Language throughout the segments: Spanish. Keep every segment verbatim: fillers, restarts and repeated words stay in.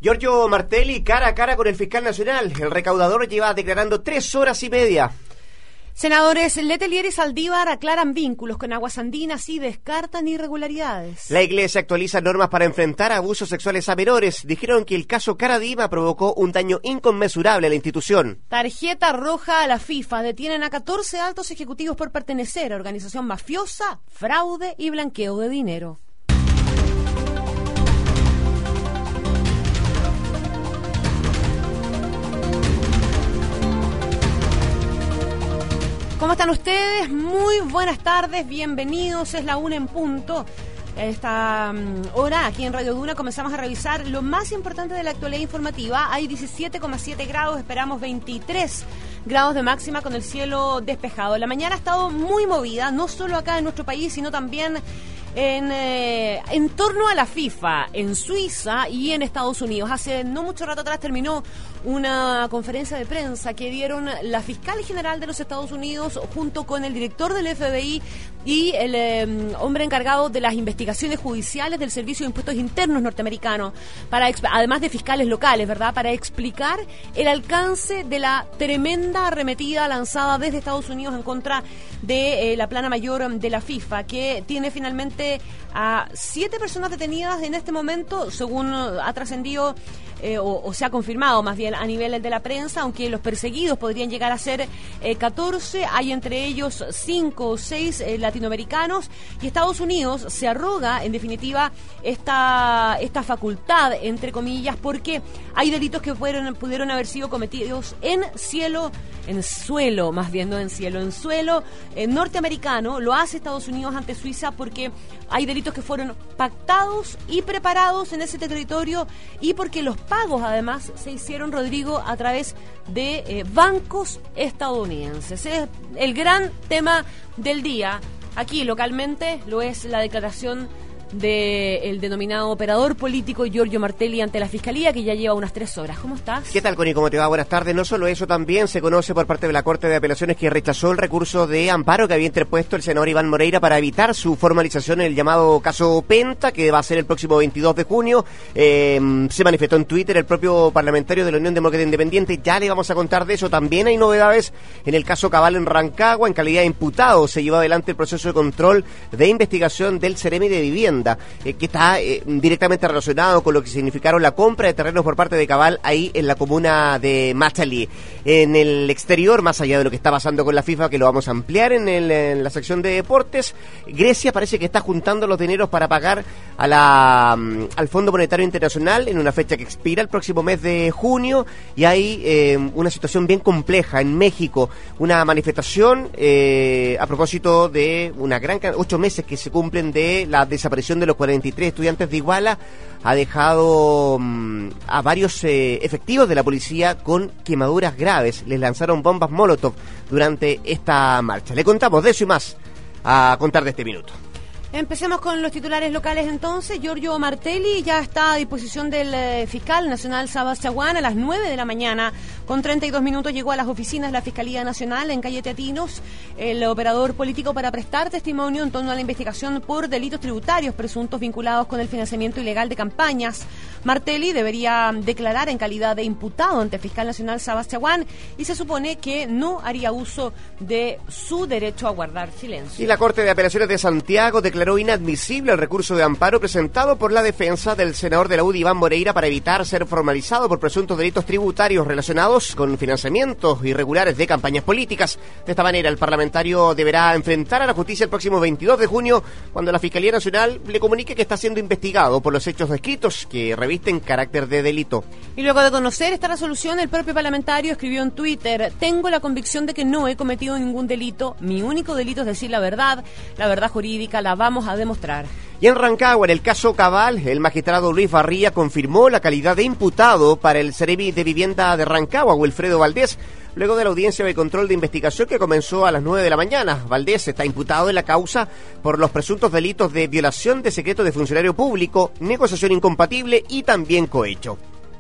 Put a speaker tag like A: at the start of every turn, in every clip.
A: Giorgio Martelli cara a cara con el fiscal nacional. El recaudador lleva declarando tres horas y media.
B: Senadores Letelier y Saldívar aclaran vínculos con Aguas Andinas y descartan irregularidades.
A: La Iglesia actualiza normas para enfrentar abusos sexuales a menores. Dijeron que el caso Caradima provocó un daño inconmensurable a la institución.
B: Tarjeta roja a la FIFA. Detienen a catorce altos ejecutivos por pertenecer a organización mafiosa, fraude y blanqueo de dinero. ¿Cómo están ustedes? Muy buenas tardes, bienvenidos, es la una en punto. A esta um, hora, aquí en Radio Duna, comenzamos a revisar lo más importante de la actualidad informativa. Hay diecisiete coma siete grados, esperamos veintitrés grados de máxima con el cielo despejado. La mañana ha estado muy movida, no solo acá en nuestro país, sino también en, eh, en torno a la FIFA, en Suiza y en Estados Unidos. Hace no mucho rato atrás terminó una conferencia de prensa que dieron la fiscal general de los Estados Unidos junto con el director del F B I y el eh, hombre encargado de las investigaciones judiciales del Servicio de Impuestos Internos norteamericano, para además de fiscales locales, ¿verdad?, para explicar el alcance de la tremenda arremetida lanzada desde Estados Unidos en contra de eh, la plana mayor de la FIFA, que tiene finalmente a siete personas detenidas en este momento, según ha trascendido eh, o, o se ha confirmado más bien a nivel de la prensa, aunque los perseguidos podrían llegar a ser eh, catorce, hay entre ellos cinco o seis eh, latinoamericanos, y Estados Unidos se arroga, en definitiva, esta, esta facultad, entre comillas, porque hay delitos que fueron, pudieron haber sido cometidos en cielo, en suelo, más bien no en cielo, en suelo eh, norteamericano. Lo hace Estados Unidos ante Suiza porque hay delitos que fueron pactados y preparados en ese territorio, y porque los pagos además se hicieron, Rodrigo, a través de eh, bancos estadounidenses. Es el gran tema del día. Aquí localmente lo es la declaración del denominado operador político Giorgio Martelli ante la Fiscalía, que ya lleva unas tres horas. ¿Cómo estás?
A: ¿Qué tal, Connie? ¿Cómo te va? Buenas tardes. No solo eso, también se conoce por parte de la Corte de Apelaciones que rechazó el recurso de amparo que había interpuesto el senador Iván Moreira para evitar su formalización en el llamado caso Penta, que va a ser el próximo veintidós de junio. Eh, se manifestó en Twitter el propio parlamentario de la Unión Demócrata Independiente. Ya le vamos a contar de eso. También hay novedades en el caso Cabal en Rancagua. En calidad de imputado se llevó adelante el proceso de control de investigación del Ceremi de Vivienda, Eh, que está eh, directamente relacionado con lo que significaron la compra de terrenos por parte de Cabal ahí en la comuna de Machalí. En el exterior, más allá de lo que está pasando con la FIFA, que lo vamos a ampliar en, el, en la sección de deportes, Grecia parece que está juntando los dineros para pagar a la, um, al Fondo Monetario Internacional en una fecha que expira el próximo mes de junio, y hay eh, una situación bien compleja en México, una manifestación eh, a propósito de una gran ocho meses que se cumplen de la desaparición de los cuarenta y tres estudiantes de Iguala. Ha dejado um, a varios eh, efectivos de la policía con quemaduras graves. Les lanzaron bombas Molotov durante esta marcha. Le contamos de eso y más a contar de este minuto.
B: Empecemos con los titulares locales entonces. Giorgio Martelli ya está a disposición del eh, fiscal nacional Sabas Chaguán a las nueve de la mañana. Con treinta y dos minutos llegó a las oficinas de la Fiscalía Nacional en calle Teatinos, el operador político, para prestar testimonio en torno a la investigación por delitos tributarios presuntos vinculados con el financiamiento ilegal de campañas. Martelli debería declarar en calidad de imputado ante el fiscal nacional Sabas Chaguán, y se supone que no haría uso de su derecho a guardar silencio.
A: Y la Corte de Apelaciones de Santiago declaró inadmisible el recurso de amparo presentado por la defensa del senador de la U D I, Iván Moreira, para evitar ser formalizado por presuntos delitos tributarios relacionados con financiamientos irregulares de campañas políticas. De esta manera, el parlamentario deberá enfrentar a la justicia el próximo veintidós de junio, cuando la Fiscalía Nacional le comunique que está siendo investigado por los hechos descritos, que revisten carácter de delito.
B: Y luego de conocer esta resolución, el propio parlamentario escribió en Twitter: tengo la convicción de que no he cometido ningún delito. Mi único delito es decir la verdad. La verdad jurídica la vamos a demostrar.
A: Y en Rancagua, en el caso Cabal, el magistrado Luis Barría confirmó la calidad de imputado para el Ceremi de Vivienda de Rancagua, Wilfredo Valdés, luego de la audiencia de control de investigación que comenzó a las nueve de la mañana. Valdés está imputado en la causa por los presuntos delitos de violación de secreto de funcionario público, negociación incompatible y también cohecho.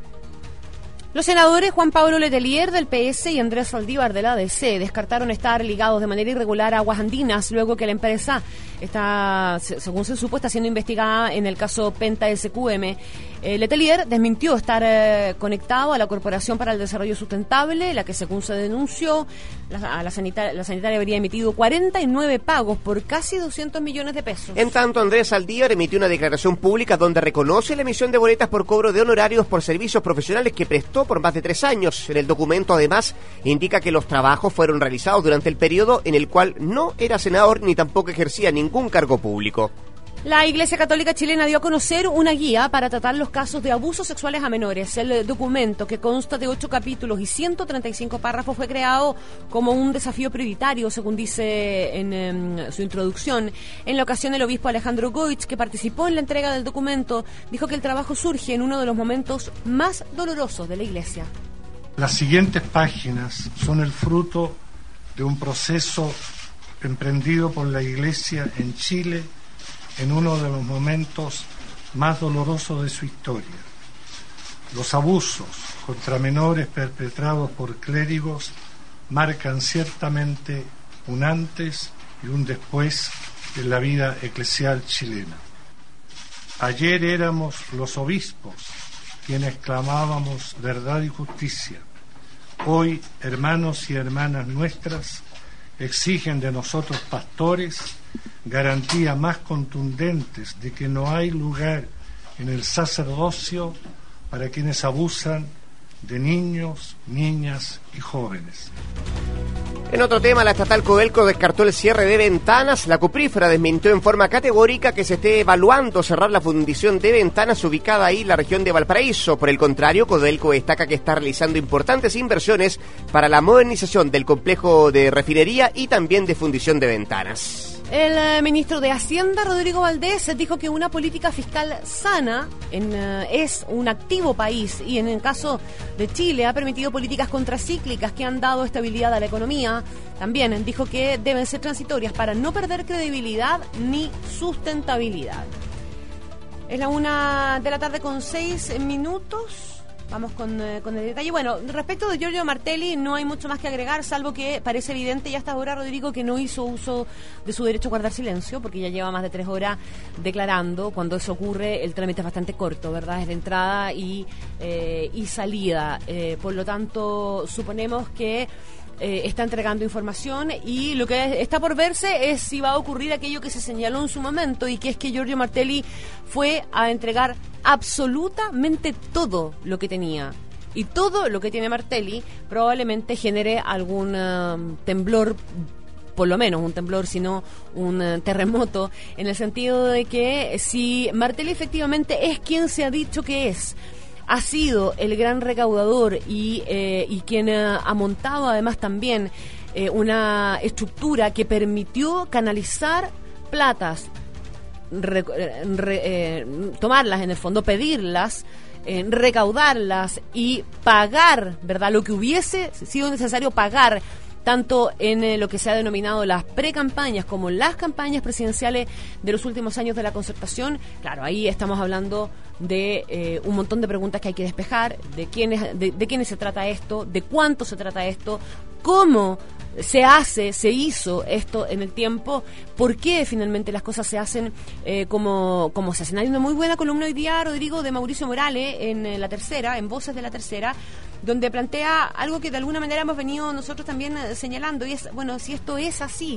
B: Los senadores Juan Pablo Letelier del P S y Andrés Saldívar del A D C descartaron estar ligados de manera irregular a Aguas Andinas, luego que la empresa está, según se supo, está siendo investigada en el caso Penta S Q M. Eh, Letelier desmintió estar eh, conectado a la Corporación para el Desarrollo Sustentable, la que según se denunció, la, a la, sanita- la sanitaria habría emitido cuarenta y nueve pagos por casi doscientos millones de pesos.
A: En tanto, Andrés Saldívar emitió una declaración pública donde reconoce la emisión de boletas por cobro de honorarios por servicios profesionales que prestó por más de tres años. En el documento, además, indica que los trabajos fueron realizados durante el periodo en el cual no era senador ni tampoco ejercía ningún cargo público.
B: La Iglesia Católica Chilena dio a conocer una guía para tratar los casos de abusos sexuales a menores. El documento, que consta de ocho capítulos y ciento treinta y cinco párrafos, fue creado como un desafío prioritario, según dice en, en su introducción. En la ocasión, el obispo Alejandro Goich, que participó en la entrega del documento, dijo que el trabajo surge en uno de los momentos más dolorosos de la Iglesia.
C: Las siguientes páginas son el fruto de un proceso emprendido por la Iglesia en Chile en uno de los momentos más dolorosos de su historia. Los abusos contra menores perpetrados por clérigos marcan ciertamente un antes y un después en la vida eclesial chilena. Ayer éramos los obispos quienes clamábamos verdad y justicia. Hoy, hermanos y hermanas nuestras exigen de nosotros pastores garantías más contundentes de que no hay lugar en el sacerdocio para quienes abusan de niños, niñas y jóvenes.
A: En otro tema, la estatal Codelco descartó el cierre de ventanas. La cuprífera desmintió en forma categórica que se esté evaluando cerrar la fundición de ventanas ubicada ahí en la región de Valparaíso. Por el contrario, Codelco destaca que está realizando importantes inversiones para la modernización del complejo de refinería y también de fundición de ventanas.
B: El eh, ministro de Hacienda, Rodrigo Valdés, dijo que una política fiscal sana en, eh, es un activo país y en el caso de Chile ha permitido políticas contracíclicas que han dado estabilidad a la economía. También dijo que deben ser transitorias para no perder credibilidad ni sustentabilidad. Es la una de la tarde con seis minutos. Vamos con, eh, con el detalle. Bueno, respecto de Giorgio Martelli no hay mucho más que agregar, salvo que parece evidente ya hasta ahora, Rodrigo, que no hizo uso de su derecho a guardar silencio, porque ya lleva más de tres horas declarando. Cuando eso ocurre, el trámite es bastante corto, ¿verdad? Es de entrada y, eh, y salida. Eh, por lo tanto, suponemos que Eh, está entregando información y lo que está por verse es si va a ocurrir aquello que se señaló en su momento, y que es que Giorgio Martelli fue a entregar absolutamente todo lo que tenía. Y todo lo que tiene Martelli probablemente genere algún uh, temblor, por lo menos un temblor, sino un uh, terremoto, en el sentido de que si Martelli efectivamente es quien se ha dicho que es, ha sido el gran recaudador y, eh, y quien ha, ha montado además también eh, una estructura que permitió canalizar platas, re, re, eh, tomarlas en el fondo, pedirlas, eh, recaudarlas y pagar, ¿verdad?, lo que hubiese sido necesario pagar, tanto en eh, lo que se ha denominado las precampañas como las campañas presidenciales de los últimos años de la Concertación. Claro, ahí estamos hablando de eh, un montón de preguntas que hay que despejar, de quiénes, de, de quiénes se trata esto, de cuánto se trata esto, cómo se hace, se hizo esto en el tiempo, por qué finalmente las cosas se hacen eh, como, como se hacen. Hay una muy buena columna hoy día, Rodrigo, de Mauricio Morales en eh, La Tercera, en Voces de La Tercera, donde plantea algo que de alguna manera hemos venido nosotros también eh, señalando, y es, bueno, si esto es así,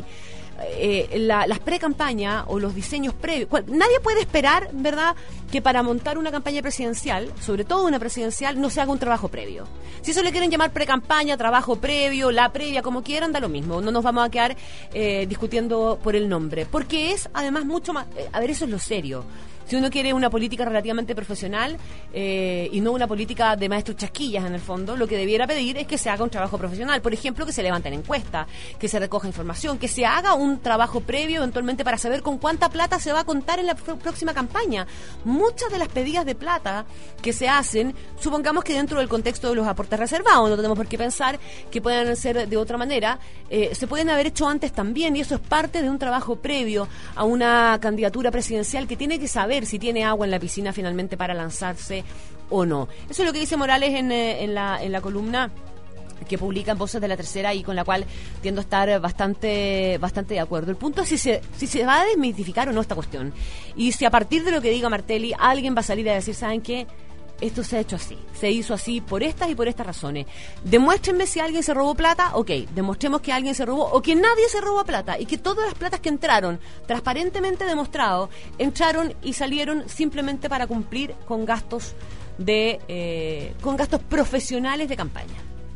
B: eh, la, las pre-campañas o los diseños previos, cual, nadie puede esperar, ¿verdad?, que para montar una campaña presidencial, sobre todo una presidencial, no se haga un trabajo previo. Si eso le quieren llamar pre-campaña, trabajo previo, la previa, como quieran, da lo mismo. No nos vamos a quedar eh, discutiendo por el nombre, porque es además mucho más, eh, a ver, eso es lo serio. Si uno quiere una política relativamente profesional eh, y no una política de maestros chasquillas, en el fondo, lo que debiera pedir es que se haga un trabajo profesional. Por ejemplo, que se levanten encuestas, que se recoja información, que se haga un trabajo previo eventualmente para saber con cuánta plata se va a contar en la pr- próxima campaña. Muchas de las pedidas de plata que se hacen, supongamos que dentro del contexto de los aportes reservados, no tenemos por qué pensar que puedan ser de otra manera, eh, se pueden haber hecho antes también, y eso es parte de un trabajo previo a una candidatura presidencial que tiene que saber si tiene agua en la piscina finalmente para lanzarse o no. Eso es lo que dice Morales en, en, la, en la columna que publican Voces de la Tercera y con la cual tiendo a estar bastante bastante de acuerdo. El punto es si se, si se va a desmitificar o no esta cuestión. Y si a partir de lo que diga Martelli alguien va a salir a decir, ¿saben qué? Esto se ha hecho así, se hizo así por estas y por estas razones. Demuéstrenme si alguien se robó plata, ok, demostremos que alguien se robó o que nadie se robó plata y que todas las platas que entraron, transparentemente demostrado, entraron y salieron simplemente para cumplir con gastos de eh, con gastos profesionales de campaña,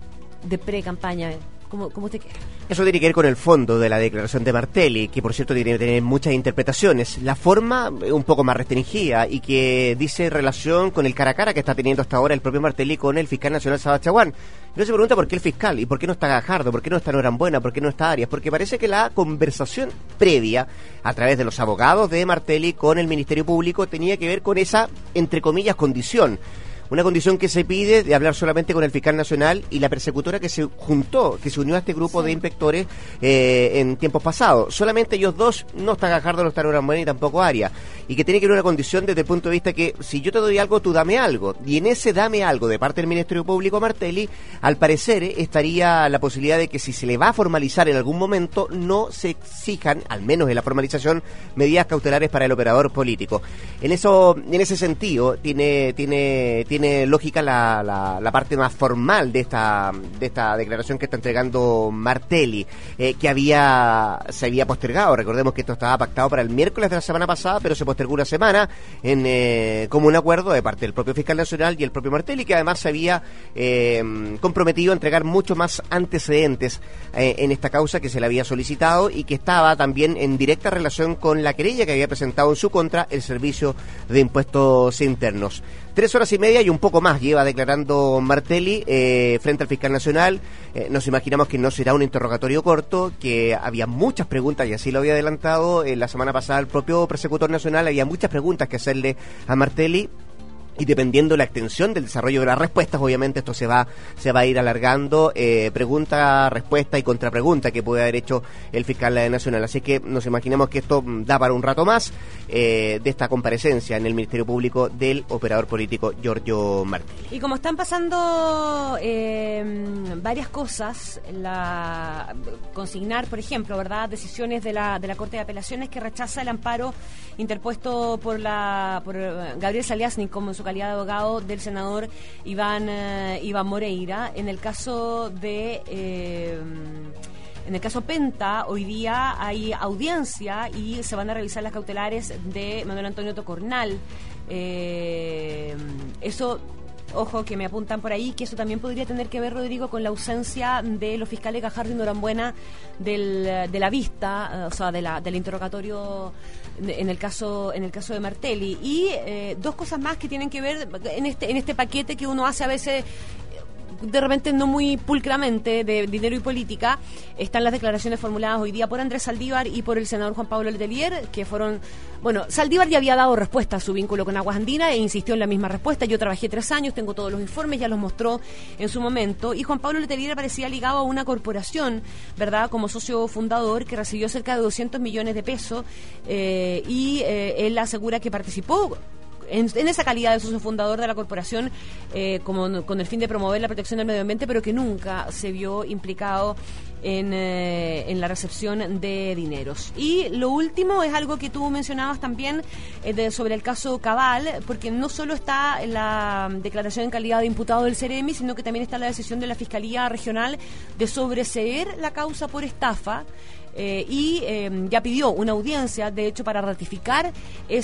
B: de pre-campaña, como, como usted quiera.
A: Eso tiene que ver con el fondo de la declaración de Martelli, que por cierto tiene que tener muchas interpretaciones. La forma un poco más restringida y que dice relación con el cara a cara que está teniendo hasta ahora el propio Martelli con el fiscal nacional Sabachaguán. Uno se pregunta por qué el fiscal y por qué no está Gajardo, por qué no está Norambuena, por qué no está Arias, porque parece que la conversación previa a través de los abogados de Martelli con el Ministerio Público tenía que ver con esa, entre comillas, condición. Una condición que se pide de hablar solamente con el fiscal nacional y la persecutora que se juntó, que se unió a este grupo sí. de inspectores eh, en tiempos pasados. Solamente ellos dos, no está Gajardo, no está Norambuena y tampoco Arias. Y que tiene que ver una condición desde el punto de vista que si yo te doy algo, tú dame algo. Y en ese dame algo de parte del Ministerio Público a Martelli, al parecer eh, estaría la posibilidad de que si se le va a formalizar en algún momento, no se exijan, al menos en la formalización, medidas cautelares para el operador político. En eso, en ese sentido, tiene, tiene, tiene Tiene lógica la, la, la parte más formal de esta de esta declaración que está entregando Martelli, eh, que había se había postergado. Recordemos que esto estaba pactado para el miércoles de la semana pasada, pero se postergó una semana en eh, como un acuerdo de parte del propio fiscal nacional y el propio Martelli, que además se había eh, comprometido a entregar mucho más antecedentes eh, en esta causa que se le había solicitado y que estaba también en directa relación con la querella que había presentado en su contra el Servicio de Impuestos Internos. Tres horas y media y un poco más lleva declarando Martelli eh, frente al fiscal nacional. Eh, nos imaginamos que no será un interrogatorio corto, que había muchas preguntas, y así lo había adelantado eh, la semana pasada el propio persecutor nacional, había muchas preguntas que hacerle a Martelli. Y dependiendo de la extensión del desarrollo de las respuestas, obviamente esto se va se va a ir alargando, eh, pregunta, respuesta y contrapregunta que puede haber hecho el fiscal nacional. Así que nos imaginamos que esto da para un rato más eh, de esta comparecencia en el Ministerio Público del operador político Giorgio Martelli.
B: Y como están pasando eh, varias cosas, la consignar, por ejemplo, verdad, decisiones de la de la Corte de Apelaciones que rechaza el amparo interpuesto por la por Gabriel Saliasnik como en su calidad de abogado del senador Iván eh, Iván Moreira. En el caso de eh, en el caso Penta, hoy día hay audiencia y se van a revisar las cautelares de Manuel Antonio Tocornal. Eh, eso Ojo, que me apuntan por ahí que eso también podría tener que ver, Rodrigo, con la ausencia de los fiscales Gajardo y Norambuena del, de la vista, o sea, de la, del interrogatorio en el caso en el caso de Martelli. Y eh, dos cosas más que tienen que ver en este en este paquete que uno hace a veces de repente no muy pulcramente, de dinero y política. Están las declaraciones formuladas hoy día por Andrés Saldívar y por el senador Juan Pablo Letelier, que fueron, bueno, Saldívar ya había dado respuesta a su vínculo con Aguas Andinas e insistió en la misma respuesta. Yo trabajé tres años, tengo todos los informes, ya los mostró en su momento. Y Juan Pablo Letelier parecía ligado a una corporación, ¿verdad?, como socio fundador, que recibió cerca de doscientos millones de pesos eh, y eh, él asegura que participó En, en esa calidad de socio fundador de la corporación, eh, como con el fin de promover la protección del medio ambiente, pero que nunca se vio implicado en, eh, en la recepción de dineros. Y lo último es algo que tú mencionabas también eh, de, sobre el caso Cabal, porque no solo está en la declaración en calidad de imputado del Ceremi, sino que también está la decisión de la Fiscalía Regional de sobreseer la causa por estafa. Eh, y eh, ya pidió una audiencia, de hecho, para ratificar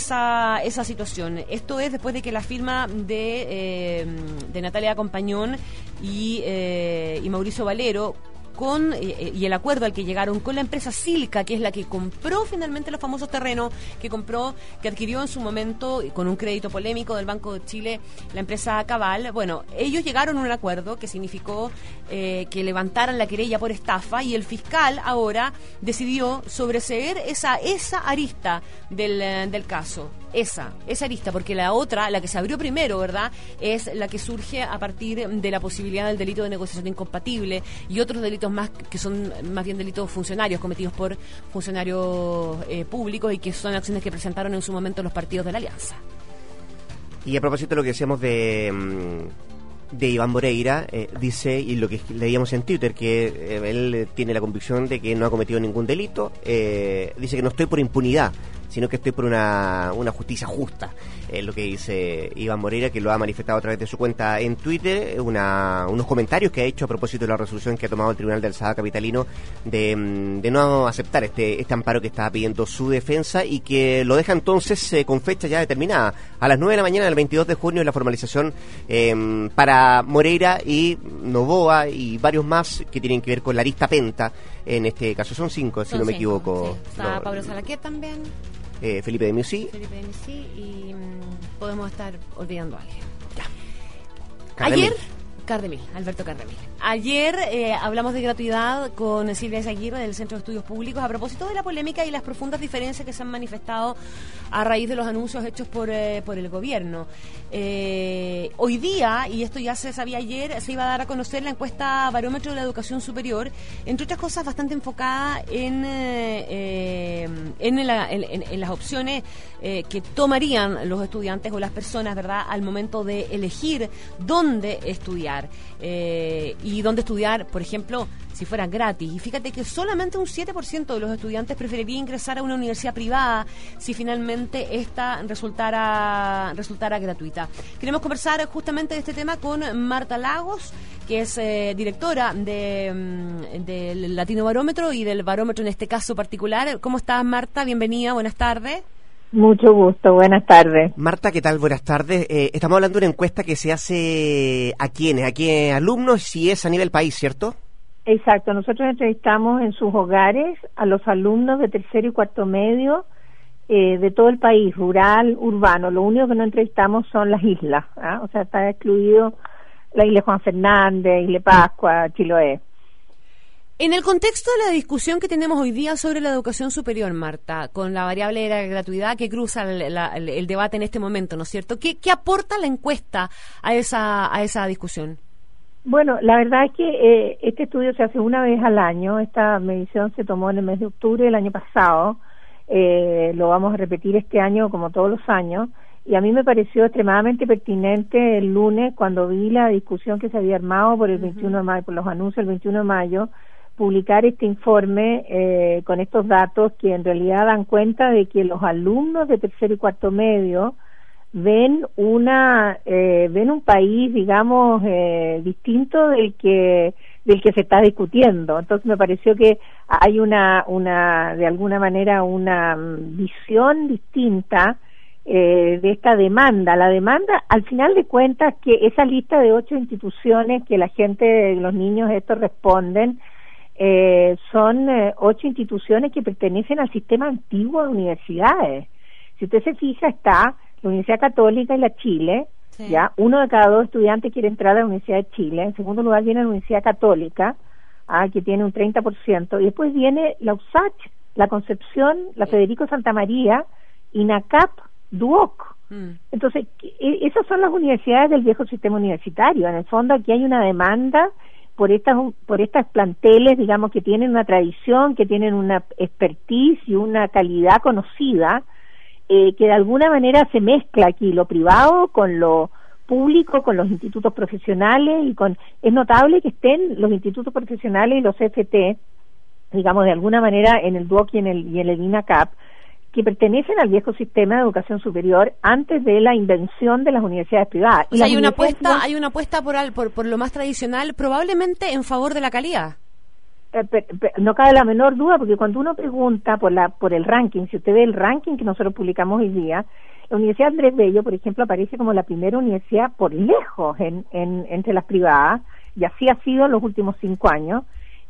B: esa esa situación. Esto es después de que la firma de, eh, de Natalia Compañón y, eh, y Mauricio Valero con eh, y el acuerdo al que llegaron con la empresa Silca, que es la que compró finalmente los famosos terrenos que compró, que adquirió en su momento con un crédito polémico del Banco de Chile la empresa Cabal. Bueno, ellos llegaron a un acuerdo que significó eh, que levantaran la querella por estafa, y el fiscal ahora decidió sobreseer esa esa arista del, del caso. Esa, esa arista, porque la otra, la que se abrió primero, ¿verdad?, es la que surge a partir de la posibilidad del delito de negociación incompatible y otros delitos más que son más bien delitos funcionarios cometidos por funcionarios eh, públicos, y que son acciones que presentaron en su momento los partidos de la Alianza.
A: Y a propósito de lo que decíamos de de Iván Moreira, eh, dice, y lo que leíamos en Twitter, que eh, él tiene la convicción de que no ha cometido ningún delito, eh, dice que no estoy por impunidad, sino que estoy por una, una justicia justa, es lo que dice Iván Moreira, que lo ha manifestado a través de su cuenta en Twitter, una, unos comentarios que ha hecho a propósito de la resolución que ha tomado el Tribunal de Alzada Capitalino de, de no aceptar este, este amparo que estaba pidiendo su defensa, y que lo deja entonces eh, con fecha ya determinada, a las nueve de la mañana del veintidós de junio, la formalización eh, para Moreira y Novoa y varios más que tienen que ver con la arista Penta, en este caso son cinco, si
B: Son
A: no me
B: cinco,
A: equivoco.
B: sí. Está
A: no,
B: Pablo Salaquet también.
A: Eh, Felipe de Music.
B: Felipe de Music y mmm, podemos estar olvidando a alguien.
A: Ya.
B: Cardemil. Ayer, Cardemil, Alberto Cardemil. Ayer eh, hablamos de gratuidad con Silvia Izaguirre del Centro de Estudios Públicos a propósito de la polémica y las profundas diferencias que se han manifestado a raíz de los anuncios hechos por, eh, por el gobierno. Eh, hoy día, y esto ya se sabía ayer, se iba a dar a conocer la encuesta Barómetro de la Educación Superior, entre otras cosas bastante enfocada en, eh, en, la, en, en las opciones eh, que tomarían los estudiantes o las personas, ¿verdad?, al momento de elegir dónde estudiar. Eh, y dónde estudiar, por ejemplo, si fuera gratis. Y fíjate que solamente un siete por ciento de los estudiantes preferiría ingresar a una universidad privada si finalmente esta resultara, resultara gratuita. Queremos conversar justamente de este tema con Marta Lagos, que es eh, directora de, del Latino Barómetro y del Barómetro en este caso particular. ¿Cómo estás, Marta? Bienvenida, buenas tardes.
D: Mucho gusto, buenas tardes.
A: Marta, ¿qué tal? Buenas tardes. Eh, estamos hablando de una encuesta que se hace a quiénes, a qué alumnos, si es a nivel país, ¿cierto?
D: Exacto, nosotros entrevistamos en sus hogares a los alumnos de tercero y cuarto medio eh, de todo el país, rural, urbano. Lo único que no entrevistamos son las islas, ¿ah? O sea, está excluido la isla Juan Fernández, Isla Pascua, Chiloé.
B: En el contexto de la discusión que tenemos hoy día sobre la educación superior, Marta, con la variable de la gratuidad que cruza el, la, el, el debate en este momento, ¿no es cierto? ¿Qué, qué aporta la encuesta a esa, a esa discusión?
D: Bueno, la verdad es que eh, este estudio se hace una vez al año. Esta medición se tomó en el mes de octubre del año pasado. Eh, lo vamos a repetir este año como todos los años. Y a mí me pareció extremadamente pertinente el lunes, cuando vi la discusión que se había armado por el veintiuno de mayo, por los anuncios del veintiuno de mayo, publicar este informe eh, con estos datos que en realidad dan cuenta de que los alumnos de tercero y cuarto medio ven una eh, ven un país, digamos, eh, distinto del que del que se está discutiendo. Entonces me pareció que hay una una de alguna manera una visión distinta eh, de esta demanda. La demanda, al final de cuentas, que esa lista de ocho instituciones que la gente, los niños estos responden, Eh, son eh, ocho instituciones que pertenecen al sistema antiguo de universidades. Si usted se fija, está la Universidad Católica y la Chile, sí. Ya uno de cada dos estudiantes quiere entrar a la Universidad de Chile. En segundo lugar viene la Universidad Católica, ah, que tiene un treinta por ciento, y después viene la U S A C, la Concepción, la Federico Santa María, INACAP, DUOC. Mm. Entonces, esas son las universidades del viejo sistema universitario. En el fondo, aquí hay una demanda por estas por estas planteles, digamos, que tienen una tradición, que tienen una expertise y una calidad conocida, eh, que de alguna manera se mezcla aquí lo privado con lo público, con los institutos profesionales, y con es notable que estén los institutos profesionales y los C F T, digamos, de alguna manera en el DUOC y en el, y en el INACAP, que pertenecen al viejo sistema de educación superior antes de la invención de las universidades privadas.
B: O sea, hay una apuesta, hay una apuesta por, al, por por lo más tradicional, probablemente en favor de la calidad.
D: Eh, per, per, no cabe la menor duda, porque cuando uno pregunta por la por el ranking, si usted ve el ranking que nosotros publicamos hoy día, la Universidad Andrés Bello, por ejemplo, aparece como la primera universidad por lejos en, en entre las privadas, y así ha sido en los últimos cinco años,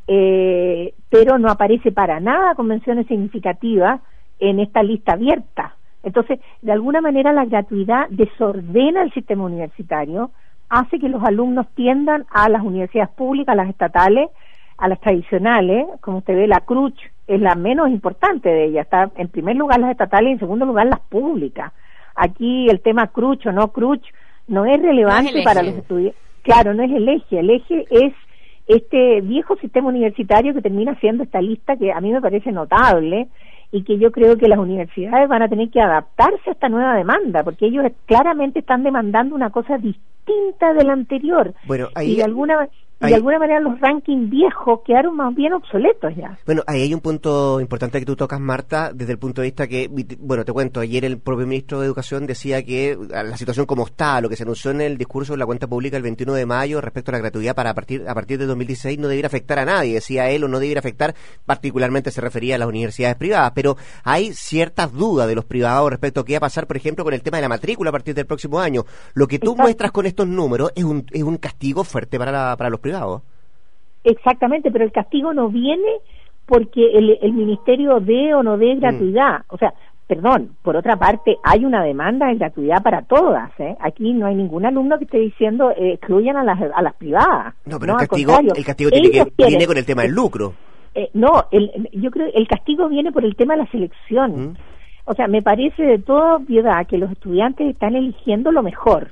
D: eh, pero no aparece para nada con menciones significativas en esta lista abierta. Entonces, de alguna manera la gratuidad desordena el sistema universitario, hace que los alumnos tiendan a las universidades públicas, a las estatales, a las tradicionales. Como usted ve, la C R U C H es la menos importante de ellas, está en primer lugar las estatales y en segundo lugar las públicas. Aquí el tema C R U C H o no C R U C H no es relevante no es para los estudiantes. Claro, no es el eje, el eje es este viejo sistema universitario que termina siendo esta lista que a mí me parece notable y que yo creo que las universidades van a tener que adaptarse a esta nueva demanda, porque ellos claramente están demandando una cosa distinta de la anterior.
A: Bueno, ahí...
D: y de alguna Y
A: Ahí,
D: de alguna manera los rankings viejos quedaron más bien obsoletos ya.
A: Bueno, ahí hay un punto importante que tú tocas, Marta, desde el punto de vista que, bueno, te cuento, ayer el propio ministro de Educación decía que la situación como está, lo que se anunció en el discurso de la cuenta pública el veintiuno de mayo respecto a la gratuidad para a partir, a partir de dos mil dieciséis no debiera afectar a nadie, decía él, o no debiera afectar, particularmente se refería a las universidades privadas, pero hay ciertas dudas de los privados respecto a qué va a pasar, por ejemplo, con el tema de la matrícula a partir del próximo año. Lo que tú
D: Exacto.
A: muestras con estos números es un, es un castigo fuerte para, la, para los privados.
D: Exactamente, pero el castigo no viene porque el, el ministerio dé o no dé gratuidad. Mm. O sea, perdón, por otra parte, hay una demanda de gratuidad para todas. ¿eh? Aquí no hay ningún alumno que esté diciendo eh, excluyan a las, a las privadas.
A: No, pero
D: no,
A: el, castigo, el castigo tiene que,
D: tienen,
A: viene con el tema del lucro.
D: Eh, no, el, yo creo que el castigo viene por el tema de la selección. Mm. O sea, me parece de toda obviedad que los estudiantes están eligiendo lo mejor.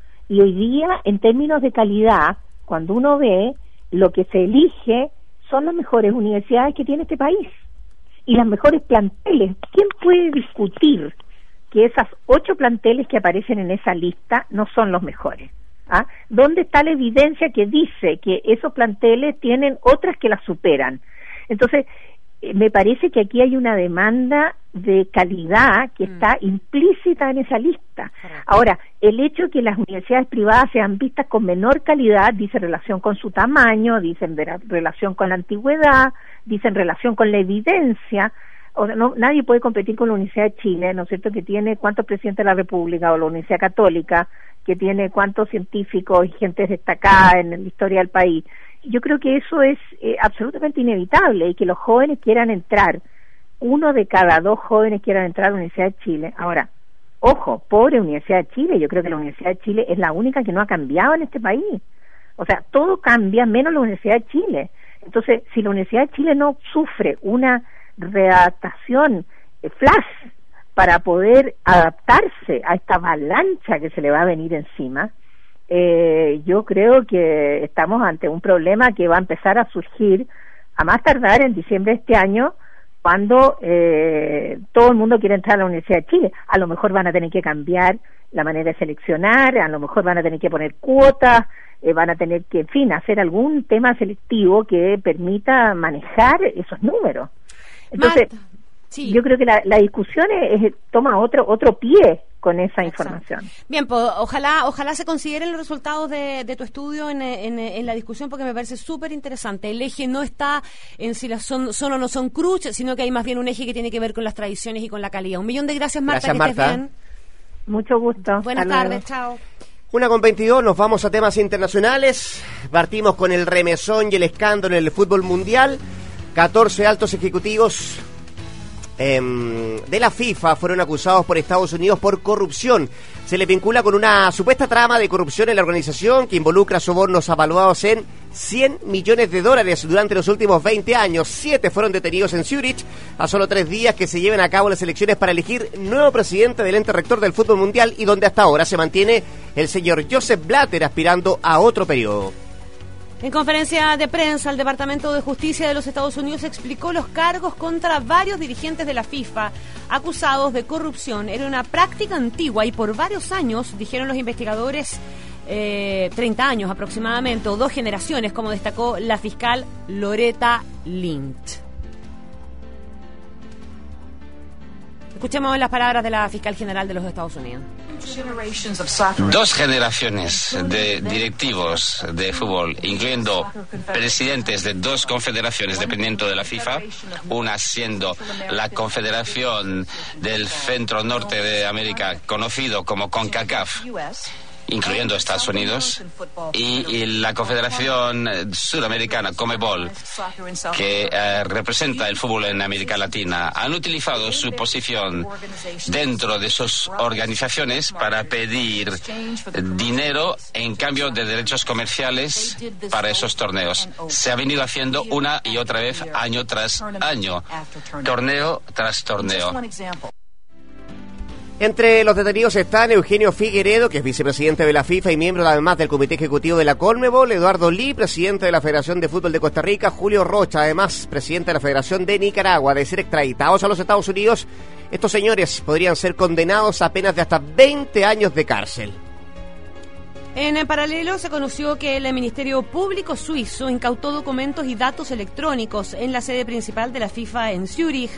D: Y hoy día, en términos de calidad, cuando uno ve, lo que se elige son las mejores universidades que tiene este país y las mejores planteles. ¿Quién puede discutir que esas ocho planteles que aparecen en esa lista no son los mejores? ¿Ah? ¿Dónde está la evidencia que dice que esos planteles tienen otras que las superan? Entonces, eh, me parece que aquí hay una demanda de calidad que mm. está implícita en esa lista. Ahora, el hecho de que las universidades privadas sean vistas con menor calidad dice relación con su tamaño, dice en relación con la antigüedad, dice en relación con la evidencia. O sea, no, nadie puede competir con la Universidad de Chile, ¿no es cierto?, que tiene cuántos presidentes de la República, o la Universidad Católica, que tiene cuántos científicos y gente destacada en la historia del país. Yo creo que eso es eh, absolutamente inevitable, y que los jóvenes quieran entrar, uno de cada dos jóvenes quieran entrar a la Universidad de Chile. Ahora, ojo, pobre Universidad de Chile, yo creo que la Universidad de Chile es la única que no ha cambiado en este país. O sea, todo cambia menos la Universidad de Chile. Entonces, si la Universidad de Chile no sufre una readaptación eh, flash para poder adaptarse a esta avalancha que se le va a venir encima, eh, yo creo que estamos ante un problema que va a empezar a surgir a más tardar en diciembre de este año, cuando eh, todo el mundo quiere entrar a la Universidad de Chile. A lo mejor van a tener que cambiar la manera de seleccionar, a lo mejor van a tener que poner cuotas, eh, van a tener que, en fin, hacer algún tema selectivo que permita manejar esos números. Entonces, Marta, sí. yo creo que la, la discusión es, es, toma otro otro pie con esa información.
B: Exacto. Bien, pues ojalá ojalá se consideren los resultados de, de tu estudio en, en, en la discusión, porque me parece súper interesante. El eje no está en si las son, son o no son cruz, sino que hay más bien un eje que tiene que ver con las tradiciones y con la calidad. Un millón de gracias, Marta.
A: Gracias,
B: que
A: Marta.
B: estés bien.
D: Mucho gusto.
B: Buenas
D: Hasta
B: tardes,
D: luego.
B: chao.
A: Una con veintidós, nos vamos a temas internacionales. Partimos con el remesón y el escándalo en el fútbol mundial. catorce altos ejecutivos eh, de la FIFA fueron acusados por Estados Unidos por corrupción. Se les vincula con una supuesta trama de corrupción en la organización que involucra sobornos avaluados en cien millones de dólares durante los últimos veinte años. Siete fueron detenidos en Zurich a solo tres días que se lleven a cabo las elecciones para elegir nuevo presidente del ente rector del fútbol mundial, y donde hasta ahora se mantiene el señor Joseph Blatter aspirando a otro periodo.
B: En conferencia de prensa, el Departamento de Justicia de los Estados Unidos explicó los cargos contra varios dirigentes de la FIFA acusados de corrupción. Era una práctica antigua y por varios años, dijeron los investigadores, eh, treinta años aproximadamente, o dos generaciones, como destacó la fiscal Loretta Lynch. Escuchemos las palabras de la fiscal general de los Estados Unidos.
E: Dos generaciones de directivos de fútbol, incluyendo presidentes de dos confederaciones dependiendo de la FIFA, una siendo la Confederación del Centro Norte de América, conocido como CONCACAF, incluyendo Estados Unidos, y, y la Confederación Sudamericana, CONMEBOL, que eh, representa el fútbol en América Latina, han utilizado su posición dentro de sus organizaciones para pedir dinero en cambio de derechos comerciales para esos torneos. Se ha venido haciendo una y otra vez, año tras año, torneo tras torneo.
A: Entre los detenidos están Eugenio Figueredo, que es vicepresidente de la FIFA y miembro además del Comité Ejecutivo de la Conmebol, Eduardo Lee, presidente de la Federación de Fútbol de Costa Rica, Julio Rocha, además presidente de la Federación de Nicaragua. De ser extraditados a los Estados Unidos, estos señores podrían ser condenados a penas de hasta veinte años de cárcel.
B: En paralelo, se conoció que el Ministerio Público suizo incautó documentos y datos electrónicos en la sede principal de la FIFA en Zúrich.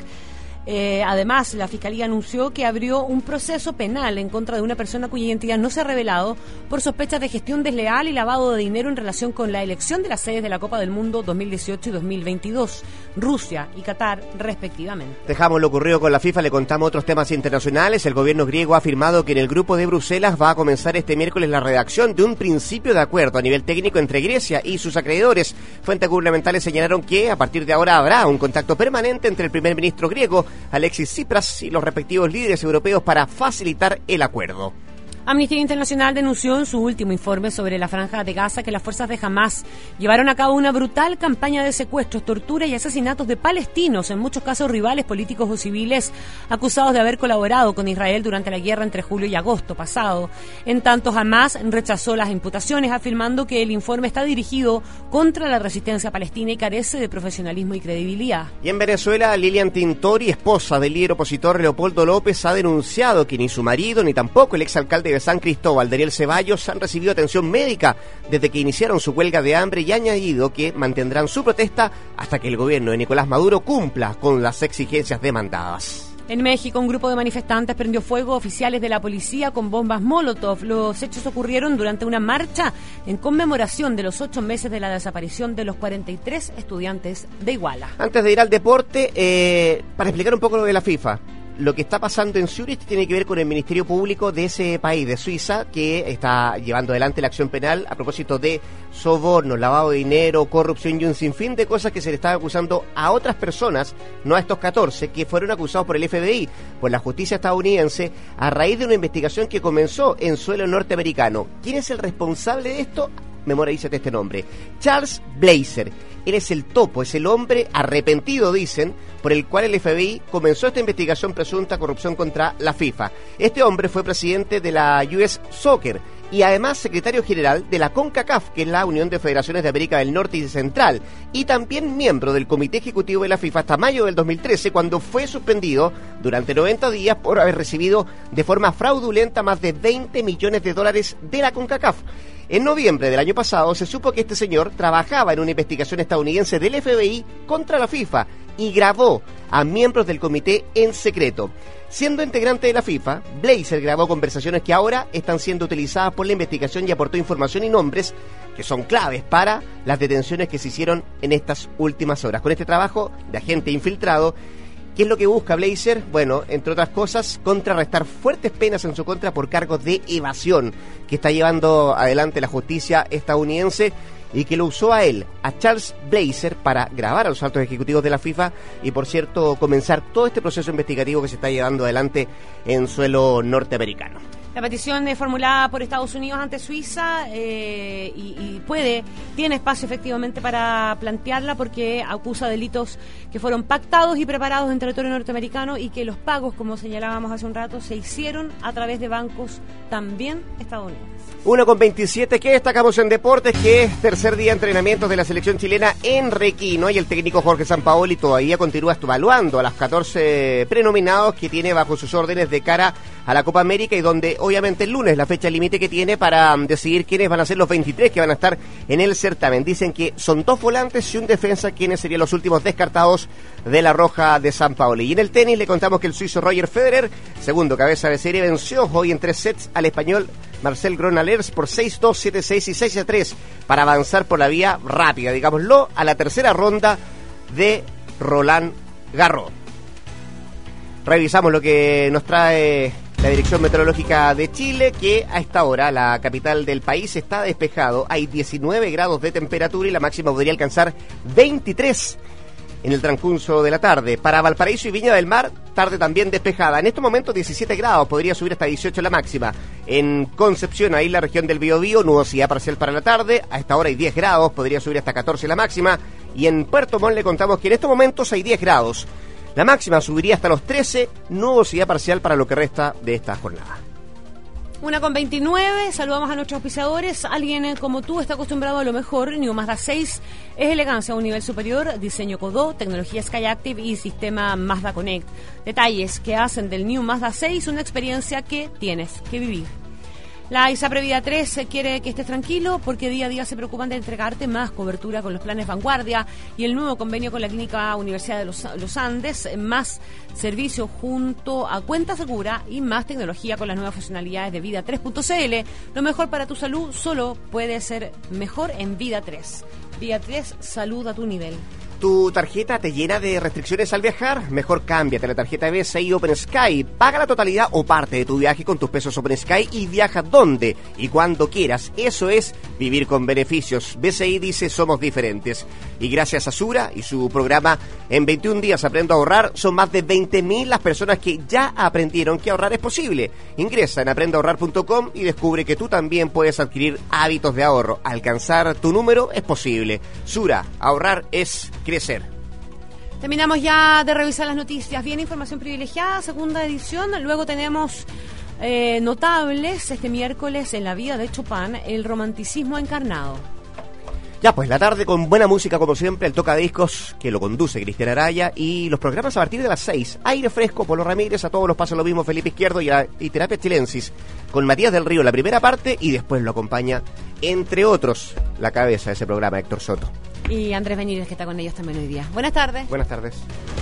B: Eh, además, la Fiscalía anunció que abrió un proceso penal en contra de una persona cuya identidad no se ha revelado por sospechas de gestión desleal y lavado de dinero en relación con la elección de las sedes de la Copa del Mundo dos mil dieciocho y dos mil veintidós, Rusia y Qatar, respectivamente.
A: Dejamos lo ocurrido con la FIFA, le contamos otros temas internacionales. El gobierno griego ha afirmado que en el grupo de Bruselas va a comenzar este miércoles la redacción de un principio de acuerdo a nivel técnico entre Grecia y sus acreedores. Fuentes gubernamentales señalaron que a partir de ahora habrá un contacto permanente entre el primer ministro griego, Alexis Tsipras, y los respectivos líderes europeos para facilitar el acuerdo.
B: Amnistía Internacional denunció en su último informe sobre la Franja de Gaza que las fuerzas de Hamás llevaron a cabo una brutal campaña de secuestros, tortura y asesinatos de palestinos, en muchos casos rivales políticos o civiles, acusados de haber colaborado con Israel durante la guerra entre julio y agosto pasado. En tanto, Hamás rechazó las imputaciones, afirmando que el informe está dirigido contra la resistencia palestina y carece de profesionalismo y credibilidad.
A: Y en Venezuela, Lilian Tintori, esposa del líder opositor Leopoldo López, ha denunciado que ni su marido ni tampoco el exalcalde de San Cristóbal, Daniel Ceballos, han recibido atención médica desde que iniciaron su huelga de hambre y ha añadido que mantendrán su protesta hasta que el gobierno de Nicolás Maduro cumpla con las exigencias demandadas.
B: En México, un grupo de manifestantes prendió fuego a oficiales de la policía con bombas Molotov. Los hechos ocurrieron durante una marcha en conmemoración de los ocho meses de la desaparición de los cuarenta y tres estudiantes de Iguala.
A: Antes de ir al deporte, eh, para explicar un poco lo de la FIFA. Lo que está pasando en Zúrich tiene que ver con el Ministerio Público de ese país, de Suiza, que está llevando adelante la acción penal a propósito de sobornos, lavado de dinero, corrupción y un sinfín de cosas que se le estaba acusando a otras personas, no a estos catorce, que fueron acusados por el F B I, por la justicia estadounidense, a raíz de una investigación que comenzó en suelo norteamericano. ¿Quién es el responsable de esto? Memorízate este nombre: Charles Blazer. Él es el topo, es el hombre arrepentido, dicen, por el cual el F B I comenzó esta investigación presunta corrupción contra la FIFA. Este hombre fue presidente de la U S Soccer y además secretario general de la CONCACAF, que es la Unión de Federaciones de América del Norte y Central, y también miembro del Comité Ejecutivo de la FIFA hasta mayo del dos mil trece, cuando fue suspendido durante noventa días por haber recibido de forma fraudulenta más de veinte millones de dólares de la CONCACAF. En noviembre del año pasado se supo que este señor trabajaba en una investigación estadounidense del F B I contra la FIFA y grabó a miembros del comité en secreto. Siendo integrante de la FIFA, Blazer grabó conversaciones que ahora están siendo utilizadas por la investigación y aportó información y nombres que son claves para las detenciones que se hicieron en estas últimas horas. Con este trabajo de agente infiltrado, ¿qué es lo que busca Blazer? Bueno, entre otras cosas, contrarrestar fuertes penas en su contra por cargos de evasión que está llevando adelante la justicia estadounidense y que lo usó a él, a Charles Blazer, para grabar a los altos ejecutivos de la FIFA y, por cierto, comenzar todo este proceso investigativo que se está llevando adelante en suelo norteamericano.
B: La petición es formulada por Estados Unidos ante Suiza eh, y, y puede, tiene espacio efectivamente para plantearla porque acusa delitos que fueron pactados y preparados en territorio norteamericano y que los pagos, como señalábamos hace un rato, se hicieron a través de bancos también estadounidenses.
A: uno con veintisiete, ¿qué destacamos en deportes? Que es tercer día de entrenamientos de la selección chilena en Requino y el técnico Jorge Sampaoli todavía continúa evaluando a las catorce prenominados que tiene bajo sus órdenes de cara a la Copa América y donde obviamente el lunes la fecha límite que tiene para um, decidir quiénes van a ser los veintitrés que van a estar en el certamen. Dicen que son dos volantes y un defensa quienes serían los últimos descartados de la Roja de Sampaoli. Y en el tenis le contamos que el suizo Roger Federer, segundo cabeza de serie, venció hoy en tres sets al español Marcel Granollers por seis dos, siete seis y seis a tres para avanzar por la vía rápida, digámoslo, a la tercera ronda de Roland Garros. Revisamos lo que nos trae la Dirección Meteorológica de Chile, que a esta hora la capital del país está despejado, hay diecinueve grados de temperatura y la máxima podría alcanzar veintitrés en el transcurso de la tarde. Para Valparaíso y Viña del Mar, tarde también despejada. En estos momentos diecisiete grados, podría subir hasta dieciocho la máxima. En Concepción, ahí la región del Biobío, nubosidad parcial para la tarde. A esta hora hay diez grados, podría subir hasta catorce la máxima. Y en Puerto Montt le contamos que en estos momentos hay diez grados. La máxima subiría hasta los trece, nubosidad parcial para lo que resta de esta jornada.
B: Una con veintinueve, saludamos a nuestros auspiciadores. Alguien eh, como tú está acostumbrado a lo mejor. New Mazda seis es elegancia a un nivel superior, diseño Kodō, tecnología Skyactiv y sistema Mazda Connect. Detalles que hacen del New Mazda seis una experiencia que tienes que vivir. La ISAPRE Vida tres quiere que estés tranquilo porque día a día se preocupan de entregarte más cobertura con los planes Vanguardia y el nuevo convenio con la Clínica Universidad de los, los Andes, más servicio junto a Cuenta Segura y más tecnología con las nuevas funcionalidades de Vida tres punto c l. Lo mejor para tu salud solo puede ser mejor en Vida tres. Vida tres, salud a tu nivel.
A: ¿Tu tarjeta te llena de restricciones al viajar? Mejor cámbiate a la tarjeta B C I Open Sky. Paga la totalidad o parte de tu viaje con tus pesos Open Sky y viaja donde y cuando quieras. Eso es vivir con beneficios. B C I dice somos diferentes. Y gracias a Sura y su programa En veintiún días aprendo a ahorrar, son más de veinte mil las personas que ya aprendieron que ahorrar es posible. Ingresa en aprendo a ahorrar punto com y descubre que tú también puedes adquirir hábitos de ahorro. Alcanzar tu número es posible. Sura, ahorrar es crecer.
B: Terminamos ya de revisar las noticias. Bien, información privilegiada, segunda edición. Luego tenemos eh, notables este miércoles en la vida de Chopin, el romanticismo encarnado.
A: Ya pues, la tarde con buena música como siempre, el toca discos que lo conduce Cristian Araya y los programas a partir de las seis. Aire fresco, Polo Ramírez, a todos los pasa lo mismo, Felipe Izquierdo y, a, y Terapia Chilensis con Matías del Río la primera parte y después lo acompaña, entre otros, la cabeza de ese programa, Héctor Soto.
B: Y Andrés Benítez, que está con ellos también hoy día. Buenas tardes.
A: Buenas tardes.